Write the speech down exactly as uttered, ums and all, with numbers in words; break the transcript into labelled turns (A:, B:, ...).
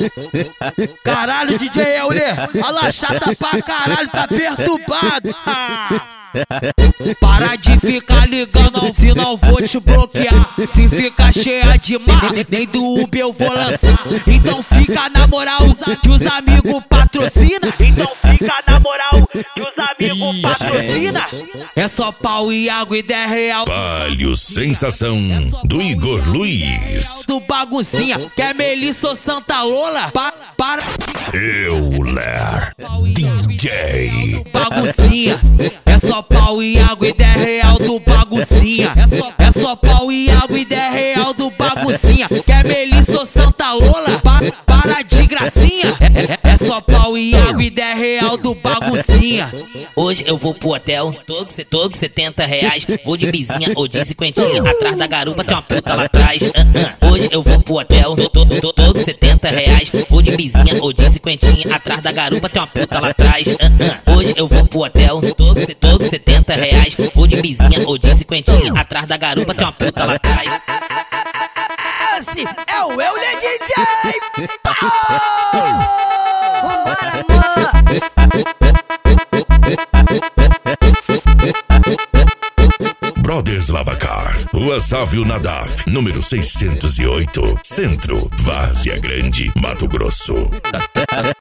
A: Caralho, D J Euler, a la chata pra caralho, tá perturbado. Para de ficar ligando, senão vou te bloquear. Se ficar cheia de mar, nem do Uber eu vou lançar. Então fica na moral que os amigos patrocina. Então fica na moral que os amigos patrocina. É só pau e água e dez real.
B: Palio Sensação do Igor Luiz.
A: Do baguncinha, quer Melissa ou Santa Lola? Pa para.
B: Euler D J.
A: Baguncinha, é só pau e água e dez real do baguncinha. É só, é só pau e água e dez real do baguncinha. Quer Melissa ou Santa Lola? Pa para de gracinha. É, é, é só pau e água e dez real do baguncinha.
C: Hoje eu vou pro hotel, todo, todo setenta reais. Vou de bizinha ou de cinquentinha. Atrás da garupa tem uma puta lá atrás. uh, uh. Hoje eu vou pro hotel, todo, todo, todo setenta reais. Vou de bizinha ou de cinquentinha. Atrás da garupa tem uma puta lá atrás. uh, uh. Hoje eu vou pro hotel, todo, todo setenta reais. Vou de bizinha ou de cinquentinha. Atrás da garupa tem uma puta lá atrás.
A: Esse é o Euler D J.
B: Brothers Lavacar, Rua Sávio Nadaf, número seiscentos e oito, Centro, Várzea Grande, Mato Grosso.